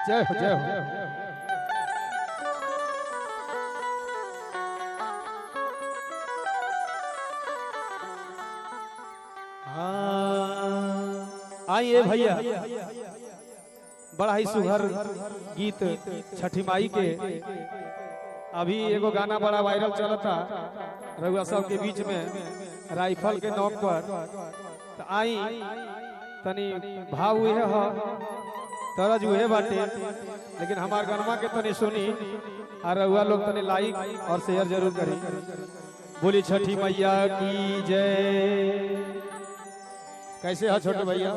जय हो जय हो। आइए भैया, बड़ा ही सुघर गीत छठी माई के अभी एगो गाना बड़ा वायरल चलता रघुआ सब के बीच में राइफल के नोक पर। तो आई तनी भाव हुए हो तरज हुए बाटे, लेकिन हमार गनमा के तनी सुनी और रघुआ लोग तनी लाइक और शेयर जरूर करी। बोली छठी मैया की जय। कैसे हो छोटे भैया?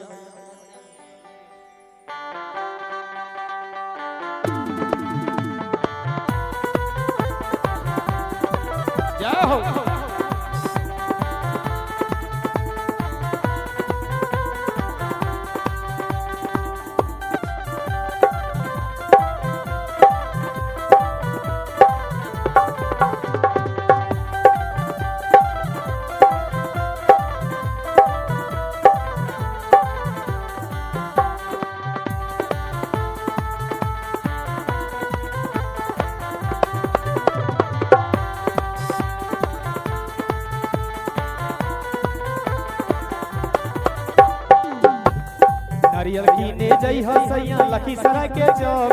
जय हो। नारियल कीने जई हो सैया लखीसराय के चौक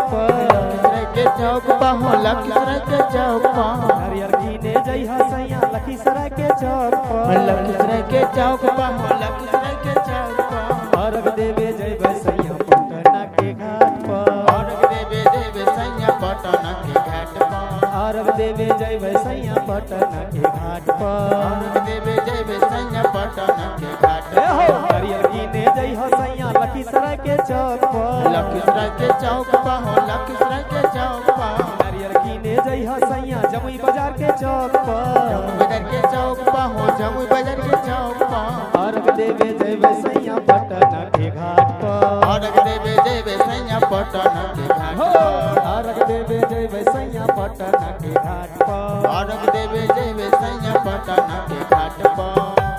पर हो लखीसराय के चौक पर। नारियल कीने जई हो सैया लखीसराय के चौक पर लखीसराय के चौक पर हो लखीसराय के चौक पर। अर्घ देवे जय सैया पटना के घाट पर। अर्घ देवे जय सैया पटना के घाट पर। अर्घ देवे जय सैया पटना के घाट पर। अर्घ देवे जय सैया पटना के घाट पर। नारियल कीने जई हो सैया लखीसराय के चौक पर। लखीसराय के चौक पर हो लखीसराय के चौक पर। नारियल कीने जई हो सैया जमुई बाजार के चौक पर। जमुई बाजार के चौक पर हो जमुई बाजार के चौक पर। अर्घ देवे जय सैया पटना के घाट पर। अर्घ देवे जय सैया पटना के घाट पर। अर्घ देवे जय सैया पटना के घाट पर। अर्घ देवे जय सैया पटना के घाट पर।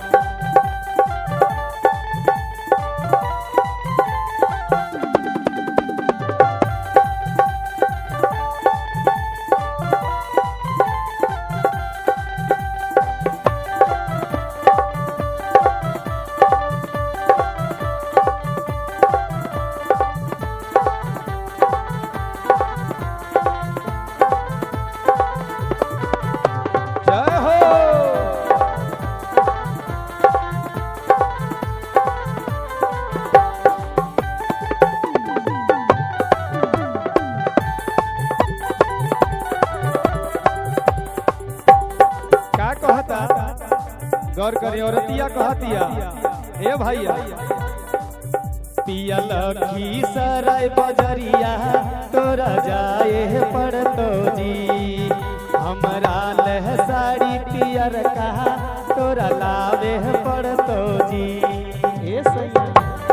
गौर करी औरतिया कहतिया, हे भैया पिया लखीसराय बजरिया तोरा जाए पड़तो जी। हमरा लह साड़ी पियर कहा तोरा लावे पड़तो जी। ए सैया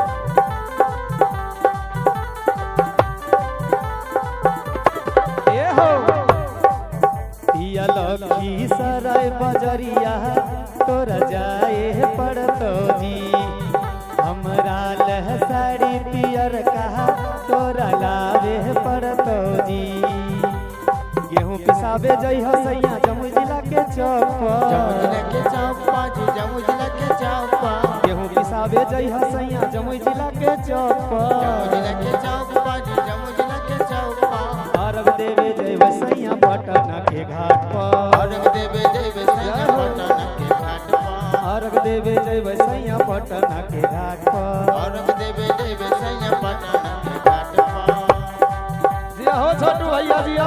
ए हो पिया लखीसराय बजरिया तोरा जाए पड़तो जी। हमरा लह साड़ी पियर कहा तोरा लावे पड़तो जी। गेहूं पिसाबे जई हो सैया जमुई जिला के चौक पर। जमुई जिला के चौक पर जी जमुई जिला के चौक पर। गेहूं पिसाबे जई हो सैया जमुई जिला के चौक पर। जमुई जिला के चौक पर जी जमुई जिला के चौक पर। अर्घ देवे जय सैया पटना के घाट पर। अर्घ देवे जय सैया पटना के घाट पर। अर्घ देवे जय सैया पटना के घाट पर। अर्घ देवे जय सैया पटना के घाट पर। जिया हो छोटू भैया जिया।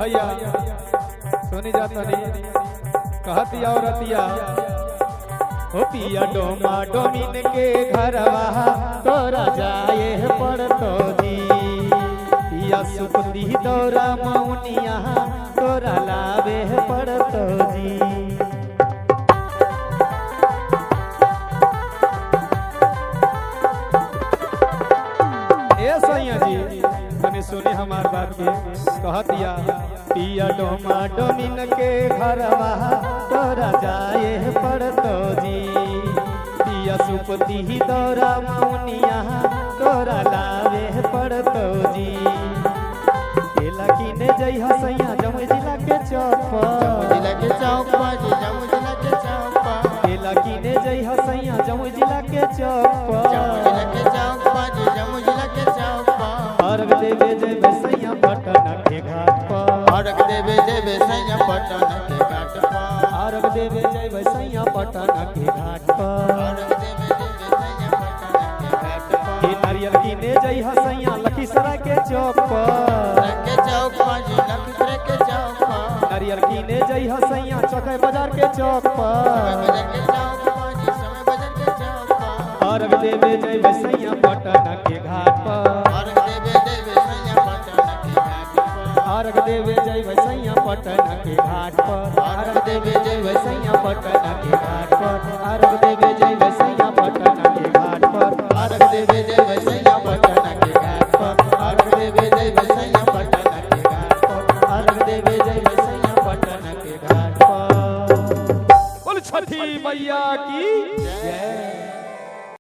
भैया सुनी जाता नहीं कहती औरतिया ओ पिया डोमा डोमिन के घरवा तोरा जाए पड़तो जी पिया सुपती दौरा मौनिया तोरा लावे पड़तो जी ए सैया जी तने सुनी हमार बात के कहतिया पिया डोमा डोमिन के घरवा तोरा जाए पड़तो जी पिया सुपती दौरा मौनिया तोरा लावे पड़तो जी केला किने जई हसैया जमुई जिला के चौक जिला के चौक जी जमुई जिला के चौक केला किने जई हसैया जमुई जिला के चौक जिला के चौक जी जमुई जिला के चौक अर्घ देवे जय सैया पटना के घाट पर अर्घ देवे जय सैया पटना के घाट पर अर्घ देवे जय सैया पटना के घाट पर अर्घ देवे जय सैया पटना के घाट पर के नारियल किने जई हसैया लखीसराय के चौक पर के चौक जी लखीसराय के चौक नारियल किने जई हसैया चौके बाजार के चौक पर बाजार के चौक जी समय बाजार के चौक अर्घ देवे जय सैया पटना के घाट पर अर्घ देवे जय सैया पटना के घाट पर अर्घ देवे जय सैया पटना के घाट पर अर्घ देवे जय सैया पटना के घाट पर अर्घ देवे जय सैया पटना के घाट पर अर्घ देवे जय सैया पटना के घाट पर अर्घ देवे जय सैया पटना के घाट पर अर्घ देवे जय सैया पटना के घाट पर बोल छठी मैया की जय।